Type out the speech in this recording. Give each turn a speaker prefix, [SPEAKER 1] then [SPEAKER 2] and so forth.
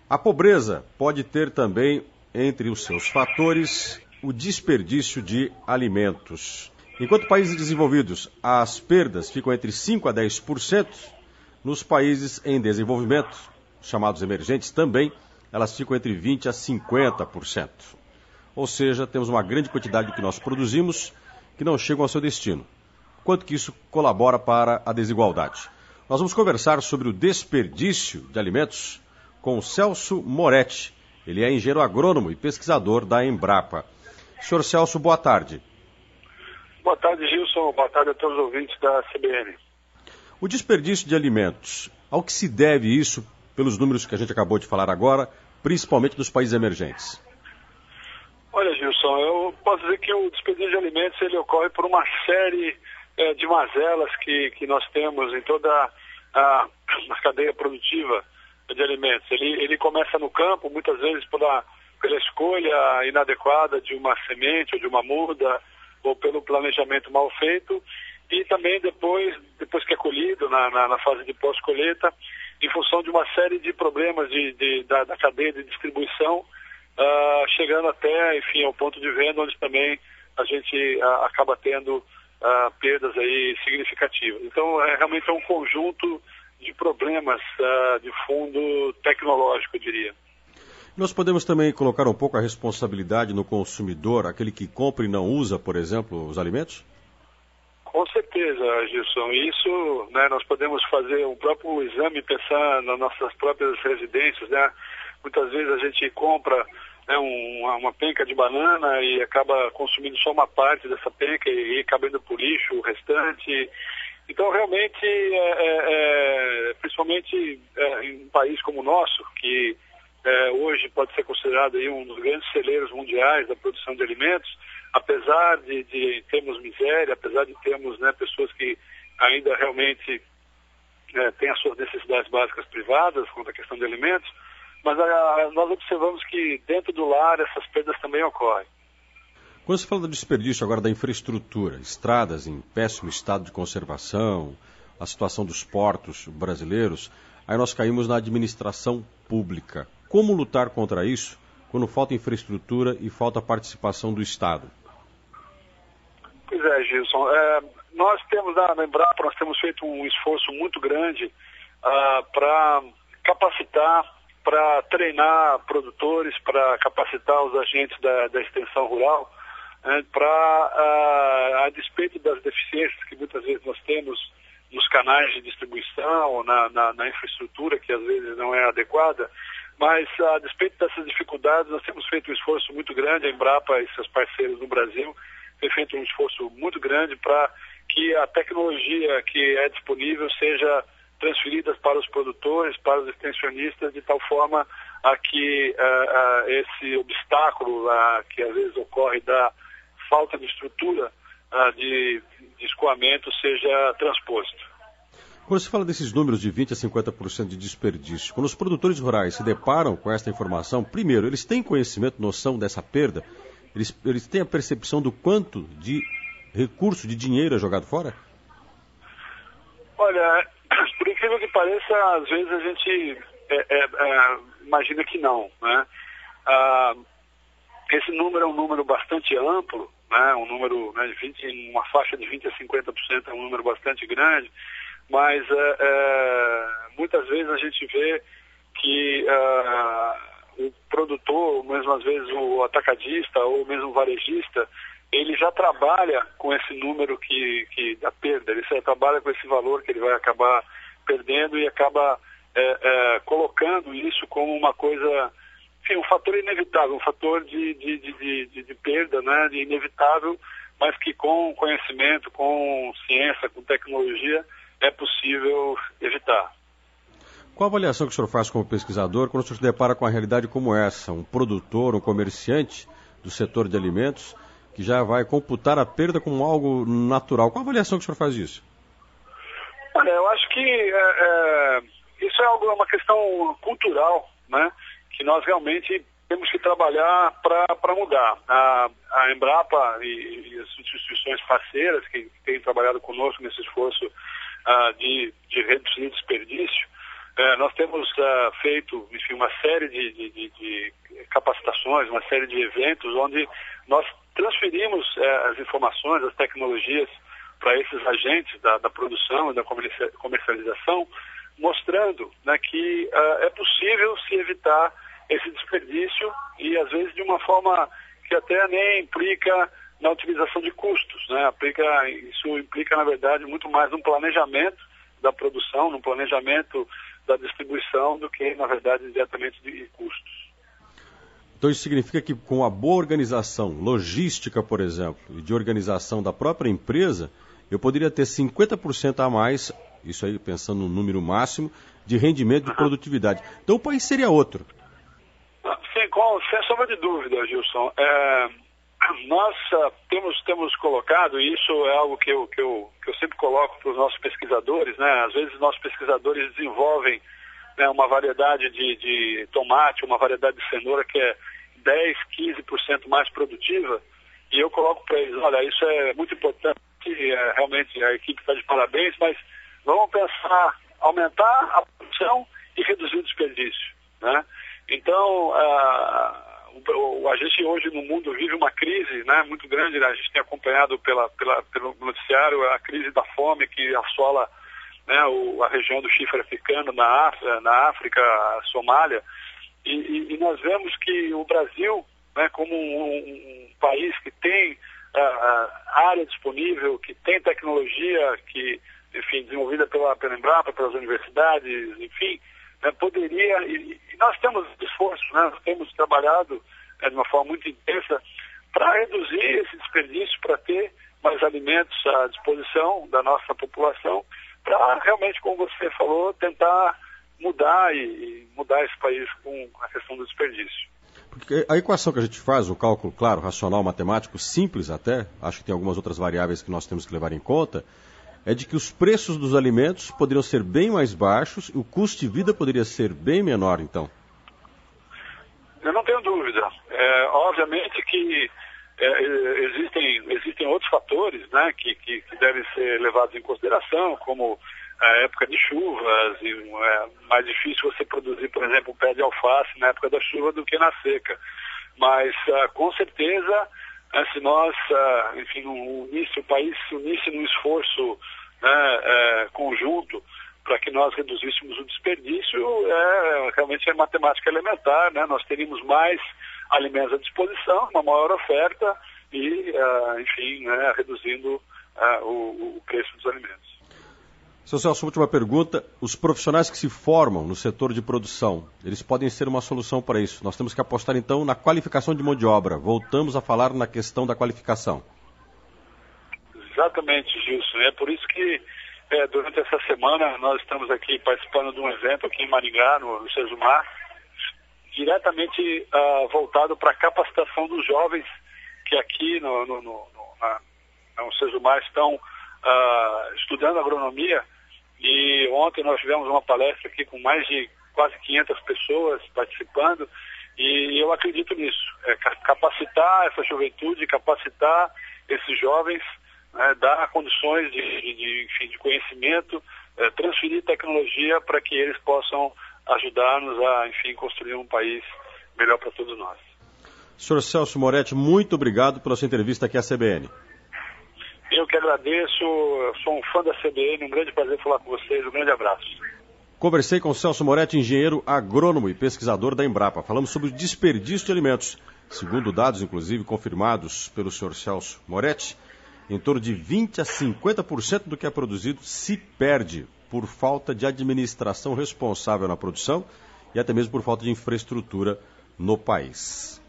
[SPEAKER 1] A pobreza pode ter também, entre os seus fatores, o desperdício de alimentos. Enquanto países desenvolvidos, as perdas ficam entre 5% a 10%, nos países em desenvolvimento, chamados emergentes também, elas ficam entre 20% a 50%. Ou seja, temos uma grande quantidade do que nós produzimos que não chegam ao seu destino. Quanto que isso colabora para a desigualdade? Nós vamos conversar sobre o desperdício de alimentos com o Celso Moretti. Ele é engenheiro agrônomo e pesquisador da Embrapa. Senhor Celso, boa tarde.
[SPEAKER 2] Boa tarde, Gilson. Boa tarde a todos os ouvintes da CBN.
[SPEAKER 1] O desperdício de alimentos, ao que se deve isso, pelos números que a gente acabou de falar agora, principalmente nos países emergentes?
[SPEAKER 2] Olha, Gilson, eu posso dizer que o desperdício de alimentos ele ocorre por uma série de mazelas que nós temos em toda a cadeia produtiva de alimentos. Ele começa no campo, muitas vezes pela escolha inadequada de uma semente ou de uma muda, ou pelo planejamento mal feito, e também depois que é colhido, na fase de pós-colheita, em função de uma série de problemas da cadeia de distribuição, chegando até, enfim, ao ponto de venda, onde também a gente acaba tendo perdas aí significativas. Então, realmente é um conjunto de problemas de fundo tecnológico, eu diria.
[SPEAKER 1] Nós podemos também colocar um pouco a responsabilidade no consumidor, aquele que compra e não usa, por exemplo, os alimentos?
[SPEAKER 2] Com certeza, Gilson. Isso, né, nós podemos fazer um próprio exame, pensar nas nossas próprias residências, né? Muitas vezes a gente compra, né, uma penca de banana e acaba consumindo só uma parte dessa penca e acaba indo para o lixo, o restante. Então, realmente, principalmente em um país como o nosso, que hoje pode ser considerado aí um dos grandes celeiros mundiais da produção de alimentos, apesar de termos miséria, apesar de termos, né, pessoas que ainda realmente têm as suas necessidades básicas privadas quanto à questão de alimentos, mas nós observamos que dentro do lar essas perdas também ocorrem.
[SPEAKER 1] Quando se fala do desperdício agora da infraestrutura, estradas em péssimo estado de conservação, a situação dos portos brasileiros, aí nós caímos na administração pública. Como lutar contra isso quando falta infraestrutura e falta participação do Estado?
[SPEAKER 2] Pois é, Gilson. Nós temos na Embrapa, nós temos feito um esforço muito grande para capacitar, para treinar produtores, para capacitar os agentes da extensão rural, a despeito das deficiências que muitas vezes nós temos nos canais de distribuição, na infraestrutura, que às vezes não é adequada, mas a despeito dessas dificuldades, nós temos feito um esforço muito grande, a Embrapa e seus parceiros no Brasil têm feito um esforço muito grande para que a tecnologia que é disponível seja transferida para os produtores, para os extensionistas, de tal forma a que esse obstáculo que às vezes ocorre da falta de estrutura de escoamento seja transposto.
[SPEAKER 1] Quando se fala desses números de 20% a 50% de desperdício, quando os produtores rurais se deparam com esta informação, primeiro, eles têm conhecimento, noção dessa perda? Eles têm a percepção do quanto de recurso, de dinheiro é jogado fora?
[SPEAKER 2] Olha, por incrível que pareça, às vezes a gente imagina que não, né? Esse número é um número bastante amplo, né? Um número, né, uma faixa de 20% a 50% é um número bastante grande, mas muitas vezes a gente vê que o produtor, mesmo às vezes o atacadista ou mesmo o varejista, ele já trabalha com esse número da perda, ele já trabalha com esse valor que ele vai acabar perdendo e acaba colocando isso como uma coisa, enfim, um fator inevitável, um fator de perda, né, de inevitável, mas que com conhecimento, com ciência, com tecnologia, é possível evitar.
[SPEAKER 1] Qual a avaliação que o senhor faz como pesquisador quando o senhor se depara com uma realidade como essa? Um produtor, um comerciante do setor de alimentos que já vai computar a perda como algo natural. Qual a avaliação que o senhor faz disso?
[SPEAKER 2] Olha, eu acho que isso é uma questão cultural, né? Que nós realmente temos que trabalhar para mudar. A Embrapa e as instituições parceiras que têm trabalhado conosco nesse esforço de reduzir desperdício, nós temos feito, enfim, uma série de capacitações, uma série de eventos onde nós transferimos as informações, as tecnologias para esses agentes da produção e da comercialização, mostrando, né, que é possível se evitar esse desperdício e, às vezes, de uma forma que até nem implica na utilização de custos, né? Isso implica, na verdade, muito mais num planejamento da produção, num planejamento da distribuição do que, na verdade, diretamente de custos.
[SPEAKER 1] Então isso significa que com a boa organização logística, por exemplo, e de organização da própria empresa, eu poderia ter 50% a mais, isso aí pensando no número máximo, de rendimento de produtividade. Então o país seria outro. Sem
[SPEAKER 2] sombra de dúvida, Gilson. Nós temos colocado, e isso é algo que eu sempre coloco para os nossos pesquisadores, né? Às vezes nossos pesquisadores desenvolvem, né, uma variedade de tomate, uma variedade de cenoura que é 10, 15% mais produtiva, e eu coloco para eles, olha, isso é muito importante, realmente a equipe está de parabéns, mas vamos pensar, aumentar a produção e reduzir o desperdício, né? Então, a gente hoje no mundo vive uma crise, né, muito grande, né? A gente tem acompanhado pelo noticiário a crise da fome que assola, né, a região do chifre africano na África, a Somália, e nós vemos que o Brasil, né, como um país que tem área disponível, que tem tecnologia que, enfim, desenvolvida pela Embrapa, pelas universidades, enfim, né, poderia, e nós temos esforço, né, nós temos trabalhado de uma forma muito intensa para reduzir esse desperdício, para ter mais alimentos à disposição da nossa população, para realmente, como você falou, tentar mudar e mudar esse país com a questão do desperdício.
[SPEAKER 1] Porque a equação que a gente faz, o cálculo, claro, racional, matemático, simples até, acho que tem algumas outras variáveis que nós temos que levar em conta, é de que os preços dos alimentos poderiam ser bem mais baixos e o custo de vida poderia ser bem menor, então.
[SPEAKER 2] Eu não tenho dúvida. Obviamente que existem outros fatores, né, que devem ser levados em consideração, como a época de chuvas, e é mais difícil você produzir, por exemplo, um pé de alface na época da chuva do que na seca. Mas, com certeza, se nós, enfim, o país se unisse num esforço, né, conjunto para que nós reduzíssemos o desperdício, realmente é matemática elementar, né? Nós teríamos mais alimentos à disposição, uma maior oferta e, enfim, né, reduzindo o preço dos alimentos.
[SPEAKER 1] Seu Celso, última pergunta. Os profissionais que se formam no setor de produção, eles podem ser uma solução para isso. Nós temos que apostar, então, na qualificação de mão de obra. Voltamos a falar na questão da qualificação.
[SPEAKER 2] Exatamente, Gilson. É por isso que, durante essa semana, nós estamos aqui participando de um evento aqui em Maringá, no Sesumar, diretamente voltado para a capacitação dos jovens que aqui no Sesumar estão estudando agronomia. E ontem nós tivemos uma palestra aqui com mais de quase 500 pessoas participando, e eu acredito nisso, capacitar essa juventude, capacitar esses jovens, né, dar condições de conhecimento, transferir tecnologia para que eles possam ajudar-nos a, enfim, construir um país melhor para todos nós.
[SPEAKER 1] Senhor Celso Moretti, muito obrigado pela sua entrevista aqui à CBN.
[SPEAKER 2] Eu que agradeço, eu sou um fã da CBN, um grande prazer falar com vocês, um grande abraço.
[SPEAKER 1] Conversei com o Celso Moretti, engenheiro agrônomo e pesquisador da Embrapa. Falamos sobre o desperdício de alimentos. Segundo dados, inclusive, confirmados pelo senhor Celso Moretti, em torno de 20% a 50% do que é produzido se perde por falta de administração responsável na produção e até mesmo por falta de infraestrutura no país.